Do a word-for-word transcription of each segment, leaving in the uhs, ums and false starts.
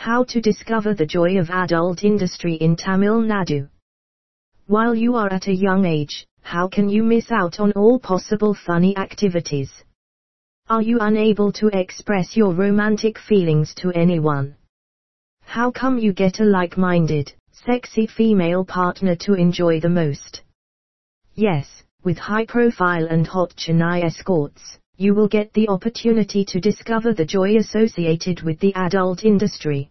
How to discover the joy of adult industry in Tamil Nadu. While you are at a young age, how can you miss out on all possible funny activities? Are you unable to express your romantic feelings to anyone? How come you get a like-minded, sexy female partner to enjoy the most? Yes, with high-profile and hot Chennai escorts, you will get the opportunity to discover the joy associated with the adult industry.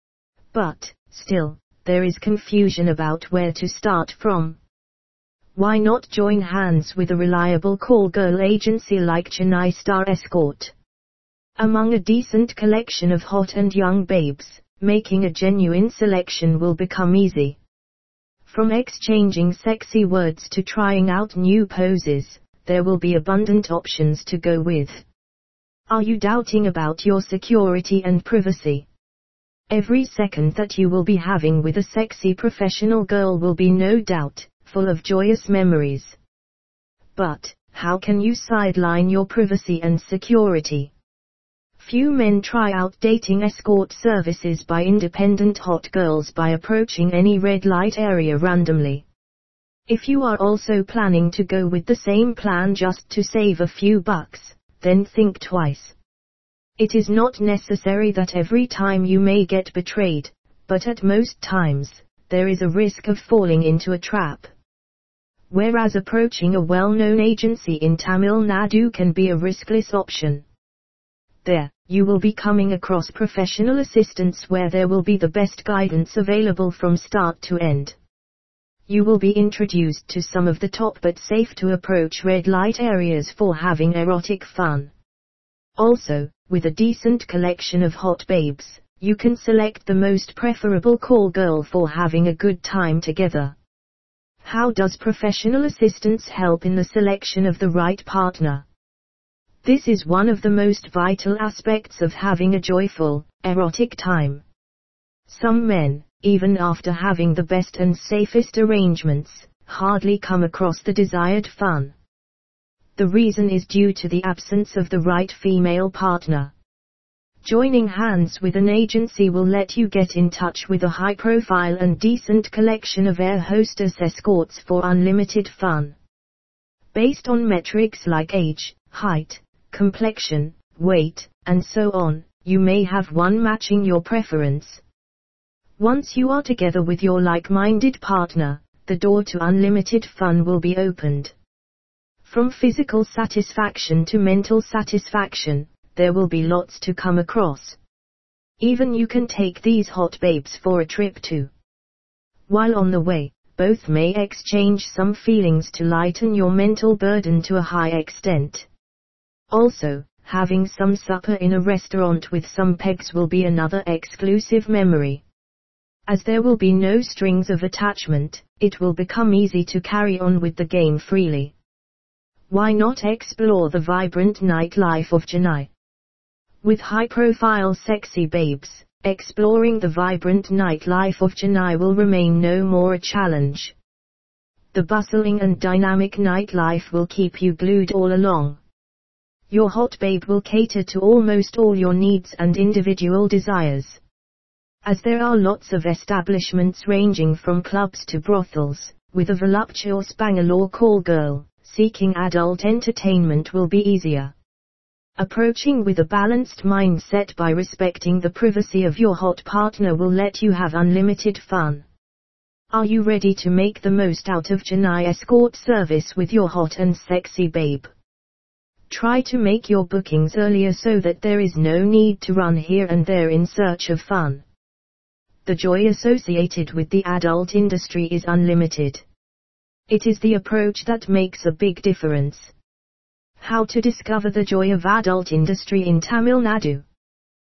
But, still, there is confusion about where to start from. Why not join hands with a reliable call girl agency like Chennai Star Escort? Among a decent collection of hot and young babes, making a genuine selection will become easy. From exchanging sexy words to trying out new poses, there will be abundant options to go with. Are you doubting about your security and privacy? Every second that you will be having with a sexy professional girl will be no doubt full of joyous memories. But, how can you sideline your privacy and security? Few men try out dating escort services by independent hot girls by approaching any red light area randomly. If you are also planning to go with the same plan just to save a few bucks, then think twice. It is not necessary that every time you may get betrayed, but at most times, there is a risk of falling into a trap. Whereas approaching a well-known agency in Tamil Nadu can be a riskless option. There, you will be coming across professional assistance where there will be the best guidance available from start to end. You will be introduced to some of the top but safe to approach red light areas for having erotic fun. Also, with a decent collection of hot babes, you can select the most preferable call girl for having a good time together. How does professional assistance help in the selection of the right partner? This is one of the most vital aspects of having a joyful, erotic time. Some men, even after having the best and safest arrangements, hardly come across the desired fun. The reason is due to the absence of the right female partner. Joining hands with an agency will let you get in touch with a high-profile and decent collection of air hostess escorts for unlimited fun. Based on metrics like age, height, complexion, weight, and so on, you may have one matching your preference. Once you are together with your like-minded partner, the door to unlimited fun will be opened. From physical satisfaction to mental satisfaction, there will be lots to come across. Even you can take these hot babes for a trip too. While on the way, both may exchange some feelings to lighten your mental burden to a high extent. Also, having some supper in a restaurant with some pegs will be another exclusive memory. As there will be no strings of attachment, it will become easy to carry on with the game freely. Why not explore the vibrant nightlife of Chennai? With high-profile sexy babes, exploring the vibrant nightlife of Chennai will remain no more a challenge. The bustling and dynamic nightlife will keep you glued all along. Your hot babe will cater to almost all your needs and individual desires. As there are lots of establishments ranging from clubs to brothels, with a voluptuous Bangalore call girl, seeking adult entertainment will be easier. Approaching with a balanced mindset by respecting the privacy of your hot partner will let you have unlimited fun. Are you ready to make the most out of Chennai escort service with your hot and sexy babe? Try to make your bookings earlier so that there is no need to run here and there in search of fun. The joy associated with the adult industry is unlimited. It is the approach that makes a big difference. How to discover the joy of adult industry in Tamil Nadu.